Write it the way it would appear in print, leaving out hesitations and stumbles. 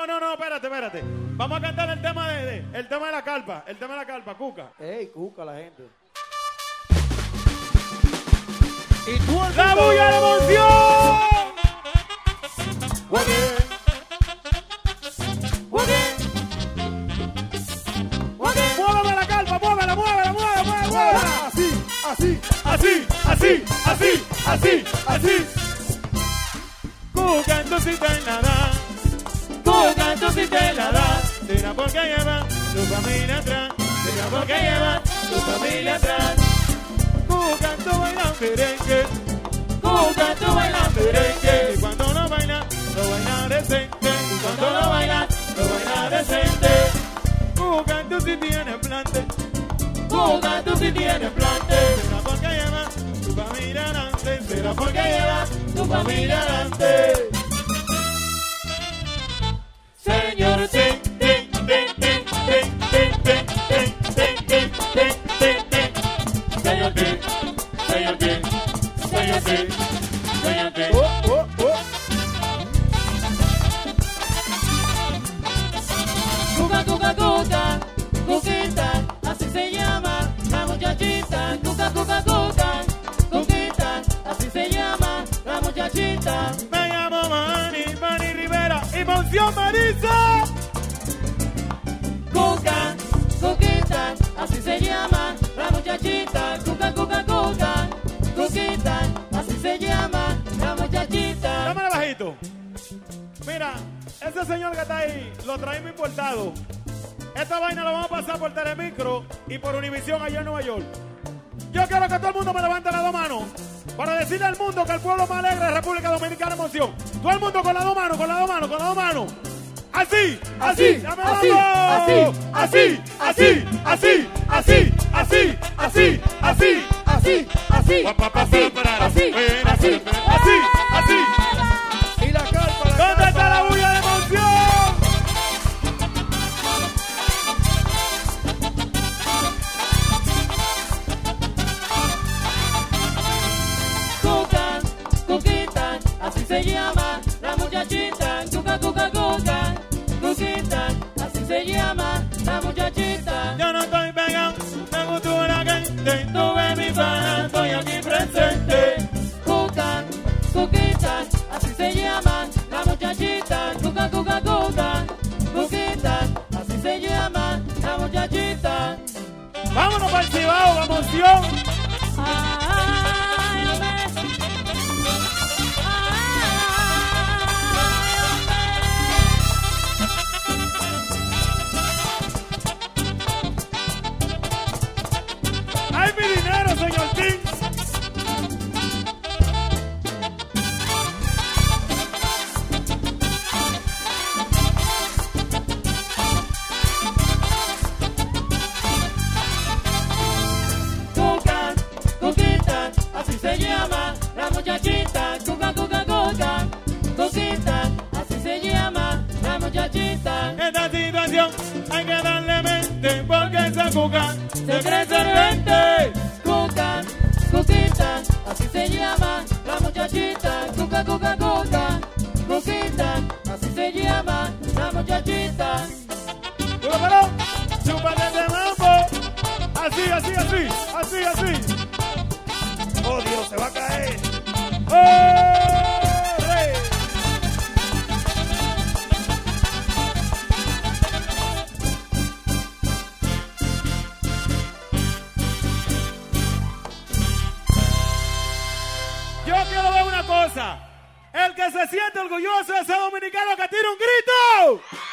No, espérate. Vamos a cantar el tema el tema de la carpa, Cuca. Ey, Cuca la gente. Y tú ¡la bulla de emoción! Muéveme la carpa, muévela. Así. Cuca, tú si te la das. Cuca, tú si te la das. Será porque lleva tu familia atrás. Será porque lleva tu familia atrás. Cuca, tú bailas merengue. Cuca, tú bailas merengue. Y cuando no baila, lo baila decente. Y cuando no baila, lo baila decente. Cuca, tú si tienes plante. Cuca, tú si tienes plante. Será porque lleva tu familia adelante. Será porque lleva tu familia adelante. Señor, Señor, Cuca, Cuquita, así se llama la muchachita. Cuquita, así se llama la muchachita. Me llamo Manny Rivera y Monción Marisa. Cuquita, así se llama la muchachita. Cuquita, así se llama la muchachita. Dámela bajito. Mira, ese señor que está ahí, lo traemos importado. Esta vaina la vamos a pasar por Telemicro y por Univisión allá en Nueva York. Yo quiero que todo el mundo me levante las dos manos para decirle al mundo que el pueblo más alegre de República Dominicana es Emoción. Todo el mundo con las dos manos. Así. Y la carpa. ¿Dónde está la bulla de emoción? Cuquita, así se llama la muchachita. Cuquita, así se llama la muchachita. Yo no estoy pegado, me gustó la gente. Tuve mi pana, estoy aquí presente. Cuquita, así se llama la muchachita. Cuquita, así se llama la muchachita. Vámonos para el Cibao, la emoción. ¡Ay, mi dinero, señor King! Cuquita, así se llama la muchachita. Cuquita, así se llama la muchachita. Esta situación hay que darle mente porque esa cuca se cree servente. Cuquita, así se llama la muchachita. Cuquita, así se llama la muchachita. Pero, chúpate de mambo. Así. Oh, Dios, se va a caer. Yo quiero ver una cosa. El que se siente orgulloso de ser dominicano, que tire un grito.